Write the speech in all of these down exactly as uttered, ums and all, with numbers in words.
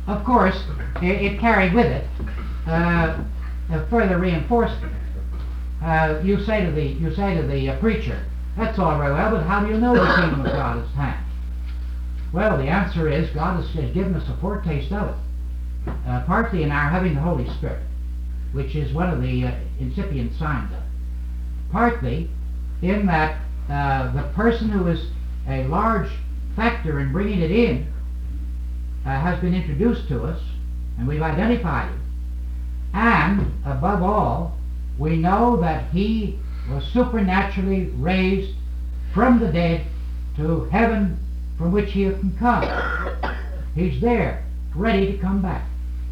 of course, it, it carried with it uh, a further reinforcement. Uh, you say to the you say to the uh, preacher, "That's all very well, but how do you know the kingdom of God is at hand?" Well, the answer is God has, has given us a foretaste of it, uh, partly in our having the Holy Spirit, which is one of the uh, incipient signs of it, partly in that uh, the person who is a large factor in bringing it in uh, has been introduced to us, and we've identified him, and above all, we know that he was supernaturally raised from the dead to heaven, from which he can come. He's there, ready to come back.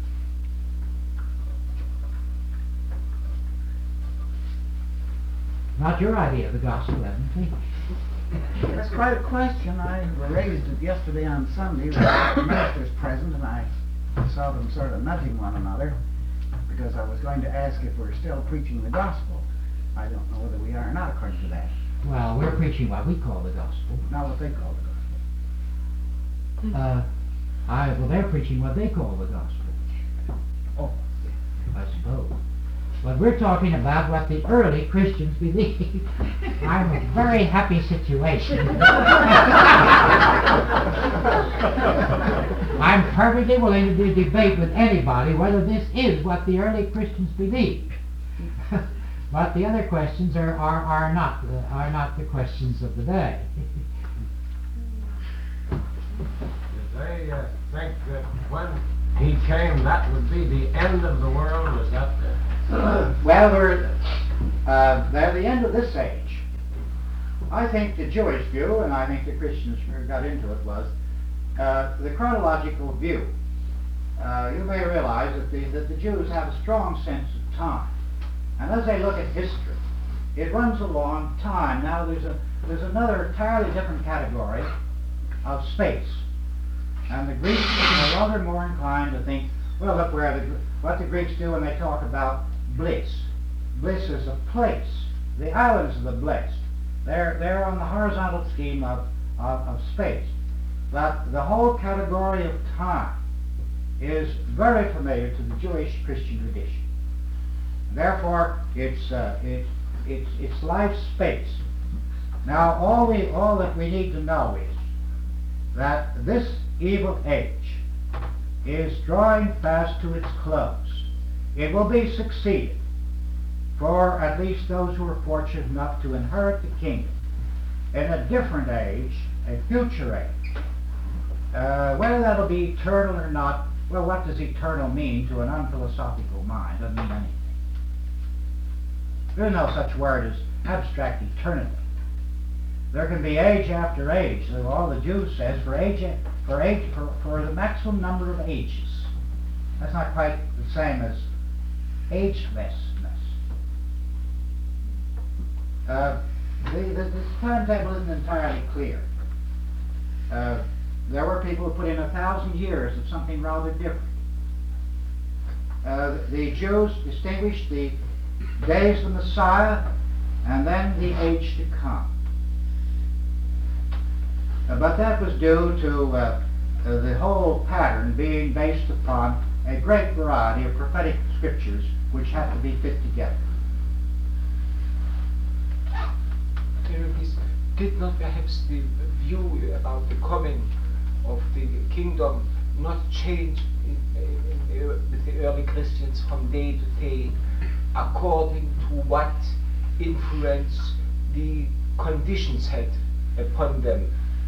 Not your idea of the gospel, evidently. That's quite a question. I raised it yesterday on Sunday with the ministers present, and I saw them sort of nudging one another because I was going to ask if we're still preaching the gospel. I don't know whether we are or not according to that. Well, we're preaching what we call the gospel. Not what they call the gospel. Uh, I, well, they're preaching what they call the gospel. Oh. I suppose. But we're talking about what the early Christians believed. I'm a very happy situation. I'm perfectly willing to debate with anybody whether this is what the early Christians believed. But the other questions are, are, are, not, the, are not the questions of the day. They uh, think that when he came, that would be the end of the world. Was that the... Uh, well, we're, uh, they're the end of this age. I think the Jewish view, and I think the Christians who got into it, was uh, the chronological view. Uh, you may realize that the, that the Jews have a strong sense of time. And as they look at history, it runs along time. Now there's, a, there's another entirely different category of space. And the Greeks are rather more inclined to think, well, look where the, what the Greeks do when they talk about bliss. Bliss is a place. The islands of the blessed. They're, they're on the horizontal scheme of, of, of space. But the whole category of time is very familiar to the Jewish Christian tradition. Therefore, it's, uh, it, it's, it's life space. Now, all, we, all that we need to know is that this evil age is drawing fast to its close. It will be succeeded for at least those who are fortunate enough to inherit the kingdom in a different age, a future age. Uh, whether that'll be eternal or not, well, what does eternal mean to an unphilosophical mind? Doesn't mean anything. There's no such word as abstract eternity. There can be age after age. So all the Jews says for age, for age, for, for the maximum number of ages. That's not quite the same as agelessness. Uh, the, the, this timetable isn't entirely clear. Uh, there were people who put in a thousand years of something rather different. Uh, the Jews distinguished the days of the Messiah and then the age to come. Uh, but that was due to uh, uh, the whole pattern being based upon a great variety of prophetic scriptures which had to be fit together. This did not perhaps the view about the coming of the kingdom not change in, in, in, with the early Christians from day to day according to what influence the conditions had upon them?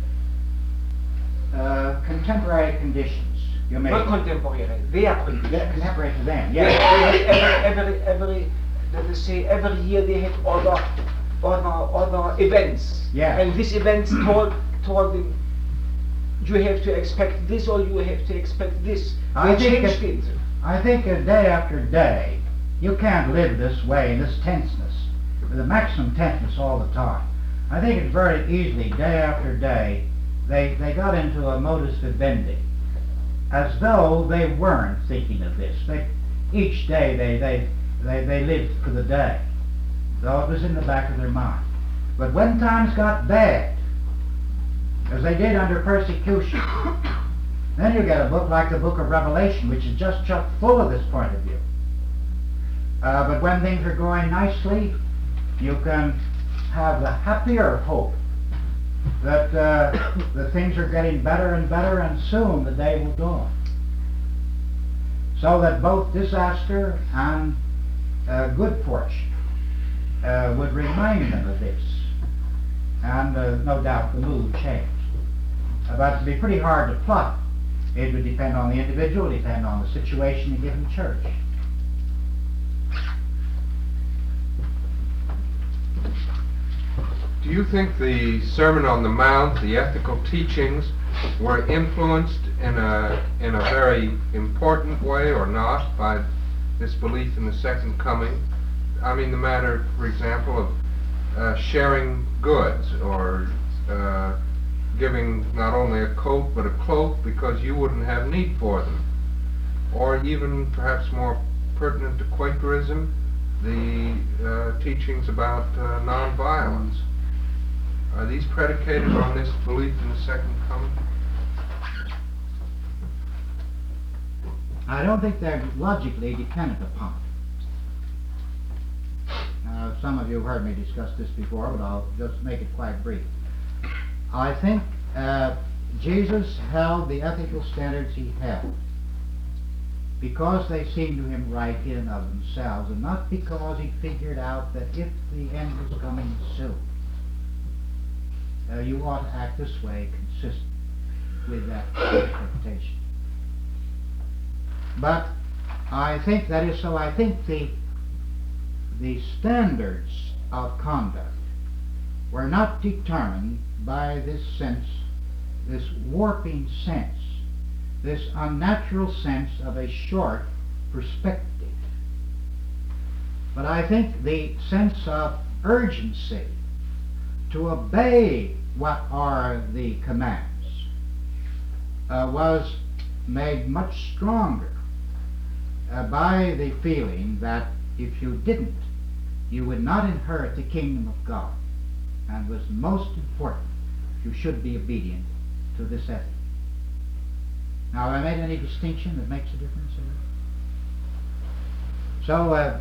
Uh, contemporary conditions, you may. Not contemporary, their conditions. Yeah, contemporary to them, Yeah, yes. every, every, every, let us say, every year they had other, other, other events. Yeah. And these events told, told them, you have to expect this or you have to expect this. I They think changed it- it. I think uh, day after day, you can't live this way, in this tenseness, with the maximum tenseness all the time. I think it's very easily, day after day, they, they got into a modus vivendi, as though they weren't thinking of this. They, each day they, they, they, they lived for the day, though it was in the back of their mind. But when times got bad, as they did under persecution, Then you get a book like the book of Revelation, which is just chock full of this point of view. Uh, but when things are going nicely, you can have the happier hope that uh, the things are getting better and better, and soon the day will dawn. So that both disaster and uh, good fortune uh, would remind them of this. And uh, no doubt the mood changed. Uh, but it would be pretty hard to plot. It would depend on the individual, depend on the situation in a given church. Do you think the Sermon on the Mount, the ethical teachings, were influenced in a in a very important way or not by this belief in the second coming? I mean, the matter, for example, of uh, sharing goods, or uh, giving not only a coat but a cloak because you wouldn't have need for them, or even perhaps more pertinent to Quakerism, the uh, teachings about uh, nonviolence. Are these predicated on this belief in the second coming? I don't think they're logically dependent upon it. Uh, some of you have heard me discuss this before, but I'll just make it quite brief. I think uh, Jesus held the ethical standards he held because they seemed to him right in and of themselves, and not because he figured out that if the end was coming soon, uh, you ought to act this way consistent with that expectation. But I think that is so. I think the the standards of conduct were not determined by this sense, this warping sense, this unnatural sense of a short perspective. But I think the sense of urgency to obey what are the commands uh, was made much stronger uh, by the feeling that if you didn't, you would not inherit the kingdom of God, and was most important, you should be obedient to this ethic. Now, have I made any distinction that makes a difference here? So, uh,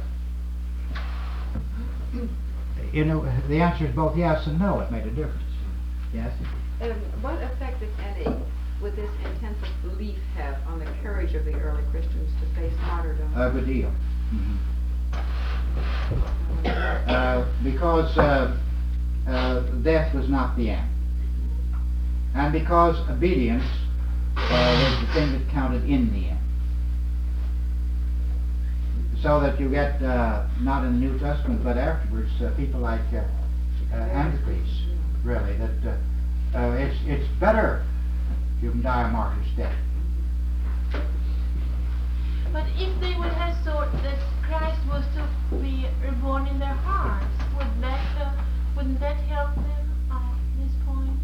you know, the answer is both yes and no. It made a difference. Yes? Um, what effect, if any, would this intensive belief have on the courage of the early Christians to face martyrdom? A good deal. Mm-hmm. Uh, because uh, uh, death was not the end. And because obedience uh, was the thing that counted in the end. So that you get, uh, not in the New Testament, but afterwards, uh, people like uh, uh, Antichrist, really, that uh, uh, it's, it's better you can die a martyr's death. But if they would have thought that Christ was to be reborn in their hearts, would that uh, wouldn't that help them at this point?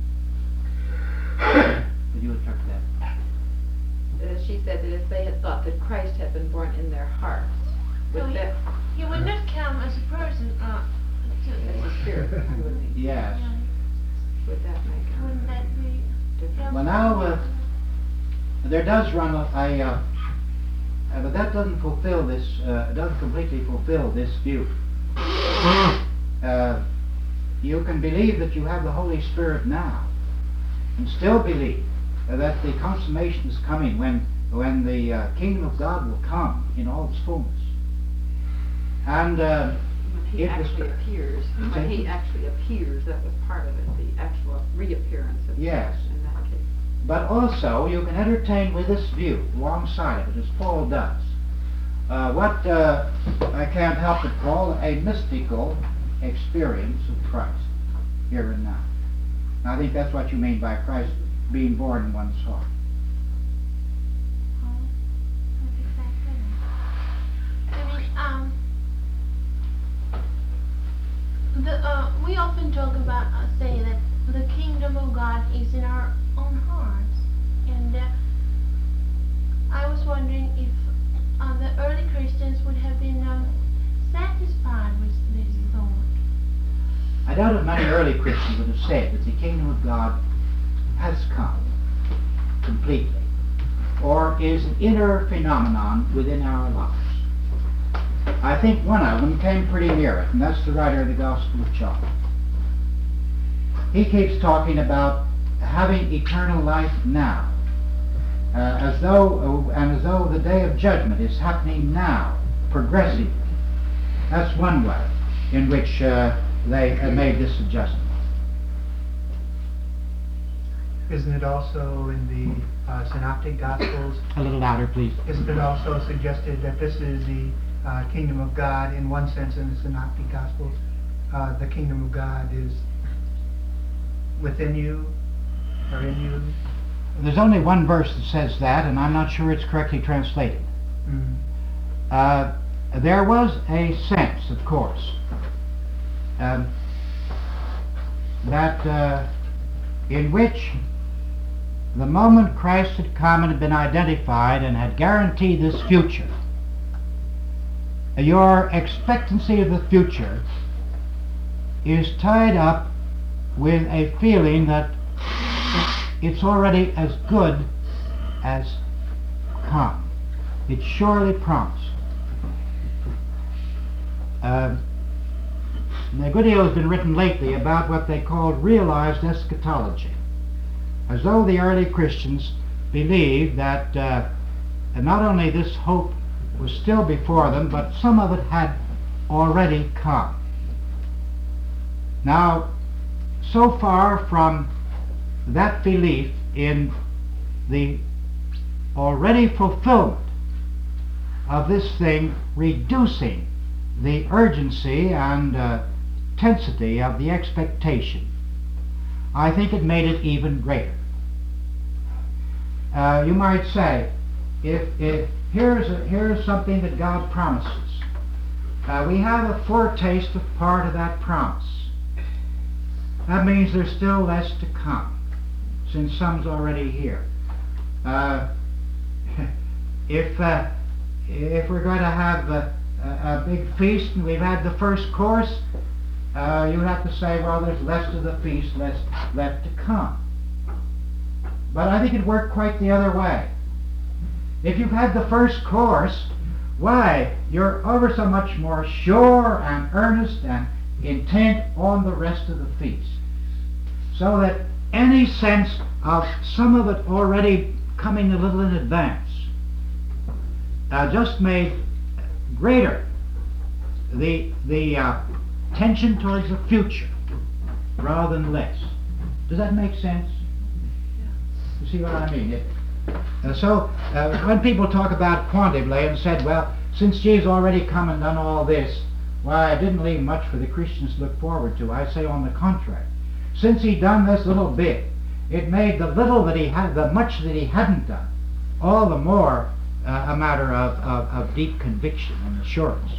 Did you interpret that? Uh, she said that if they had thought that Christ had been born in their hearts, would So he, that... he would not come as a person, uh, to, As a spirit, wouldn't he? Yes. yeah, Would that make a wouldn't that be difference? Well, now, uh, there does run a, a uh, uh, but that doesn't fulfill this, uh, doesn't completely fulfill this view. Uh, you can believe that you have the Holy Spirit now, and still believe uh, that the consummation is coming when, when the uh, kingdom of God will come in all its fullness. And uh, When he it was- actually appears, when he actually appears, that was part of it, the actual reappearance of Yes. Christ in that case. But also, you can entertain with this view, alongside of it, as Paul does, uh, what uh, I can't help but call a mystical experience of Christ, here and now. And I think that's what you mean by Christ being born in one's heart. Oh, that's exactly right. I mean, um, the uh, we often talk about uh, say that the kingdom of God is in our own hearts, and uh, I was wondering if uh, the early Christians would have been um, satisfied with this thought. I doubt if many early Christians would have said that the kingdom of God has come completely. completely, or is an inner phenomenon within our lives. I think one of them came pretty near it, and that's the writer of the Gospel of John. He keeps talking about having eternal life now, uh, as though, uh, and as though the day of judgment is happening now, progressively. That's one way in which uh, they have made this adjustment. Isn't it also in the uh, Synoptic Gospels, A little louder, please. isn't it also suggested that this is the uh, kingdom of God in one sense in the Synoptic Gospels? Uh, the kingdom of God is within you, or in you? There's only one verse that says that, and I'm not sure it's correctly translated. Mm. Uh, there was a sense, of course, um, that uh, in which the moment Christ had come and had been identified and had guaranteed this future, your expectancy of the future is tied up with a feeling that it's already as good as come. It's surely promised. Uh, a good deal has been written lately about what they called realized eschatology, as though the early Christians believed that uh, not only this hope was still before them, but some of it had already come. Now, so far from that belief in the already fulfillment of this thing reducing the urgency and uh, intensity of the expectation, I think it made it even greater. Uh, you might say, if, if here's, a, here's something that God promises, uh, we have a foretaste of part of that promise. That means there's still less to come, since some's already here. Uh, if uh, if we're going to have a, a, a big feast and we've had the first course, uh, you would have to say, well, there's less to the feast, less left to come. But I think it worked quite the other way. If you've had the first course, why, you're ever so much more sure and earnest and intent on the rest of the feast. So that any sense of some of it already coming a little in advance uh, just made greater the, the uh, tension towards the future rather than less. Does that make sense? You see what I mean? It, uh, so uh, when people talk about quantibly and said, well, since Jesus already come and done all this, why, it didn't leave much for the Christians to look forward to. I say on the contrary. Since he done this little bit, it made the little that he had, the much that he hadn't done, all the more uh, a matter of, of, of deep conviction and assurance.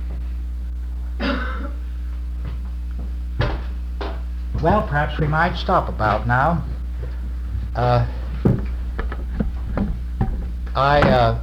Well, perhaps we might stop about now. Uh, I uh,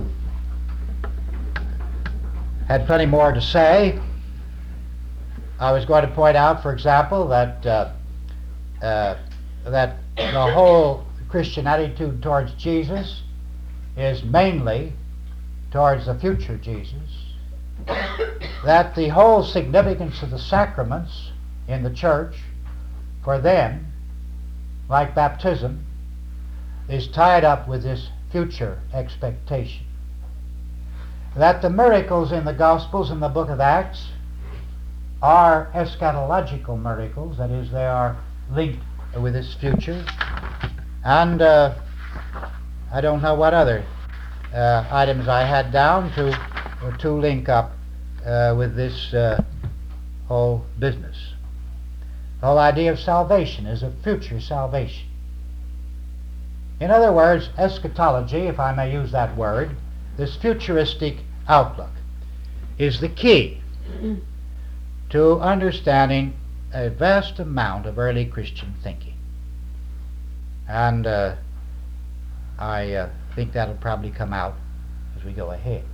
had plenty more to say. I was going to point out, for example, that uh, uh, that the whole Christian attitude towards Jesus is mainly towards the future Jesus. That the whole significance of the sacraments in the church, for them, like baptism, is tied up with this future expectation. That the miracles in the Gospels and the book of Acts are eschatological miracles, that is, they are linked with this future. And uh, I don't know what other uh, items I had down to, to link up uh, with this uh, whole business. The whole idea of salvation is a future salvation. In other words, eschatology, if I may use that word, this futuristic outlook, is the key to understanding a vast amount of early Christian thinking. And uh, I uh, think that'll probably come out as we go ahead.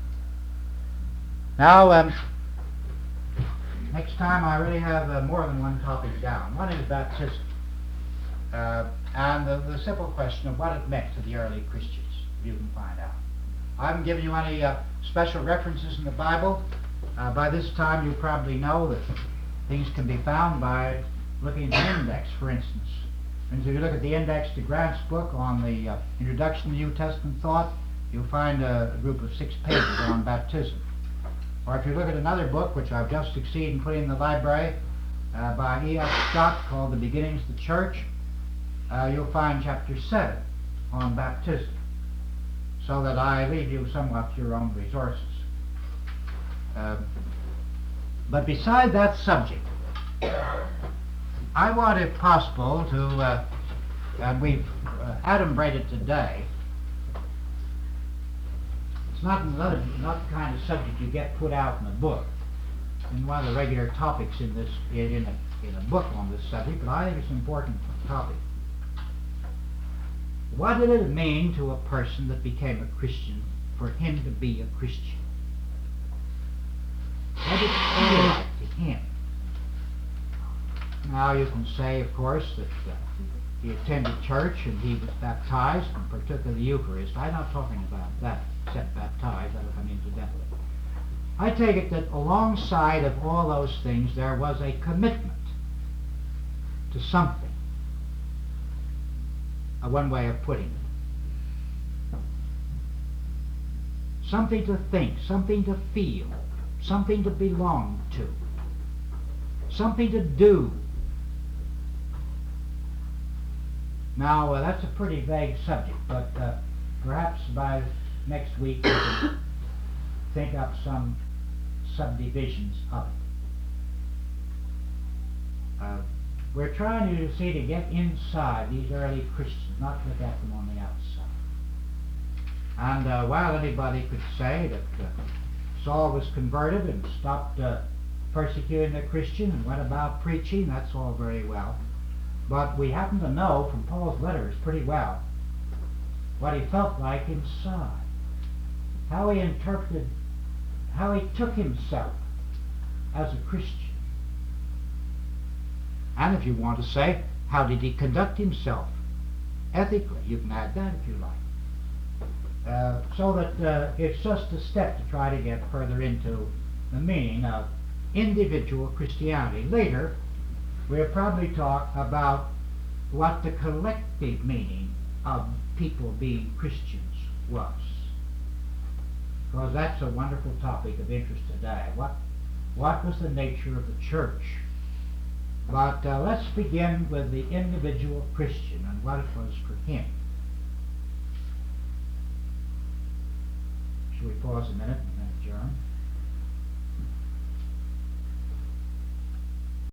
Now, um, next time I really have uh, more than one topic down. One is baptism. Uh, and the, the simple question of what it meant to the early Christians, if you can find out. I haven't given you any uh, special references in the Bible. Uh, by this time you probably know that things can be found by looking at the index, for instance. And if you look at the index to Grant's book on the uh, Introduction to New Testament Thought, you'll find a, a group of six pages on baptism. Or if you look at another book, which I've just succeeded in putting in the library, uh, by E F Scott, called The Beginnings of the Church, uh, you'll find chapter seven on baptism, so that I leave you somewhat to your own resources. Uh, but beside that subject, I want, if possible, to, uh, and we've uh, adumbrated today, it's not another, not the kind of subject you get put out in a book, in one of the regular topics in this, in a, in a book on this subject, but I think it's an important topic. What did it mean to a person that became a Christian for him to be a Christian? What did it feel like to him? Now you can say, of course, that uh, he attended church and he was baptized and partook of the Eucharist. I'm not talking about that, except baptized, that'll come incidentally. I take it that alongside of all those things there was a commitment to something, uh, one way of putting it. Something to think, something to feel, something to belong to, something to do. Now, uh, that's a pretty vague subject, but uh, perhaps by next week we can think up some subdivisions of it. Uh, we're trying to see to get inside these early Christians, not look at them on the outside. And uh, while anybody could say that uh, Saul was converted and stopped uh, persecuting the Christian and went about preaching, that's all very well. But we happen to know from Paul's letters pretty well what he felt like inside, how he interpreted, how he took himself as a Christian. And if you want to say, how did he conduct himself ethically? You can add that if you like. Uh, so that uh, it's just a step to try to get further into the meaning of individual Christianity. Later, we'll probably talk about what the collective meaning of people being Christians was, because that's a wonderful topic of interest today. What, what was the nature of the church? But uh, let's begin with the individual Christian and what it was for him. Shall we pause a minute and then adjourn?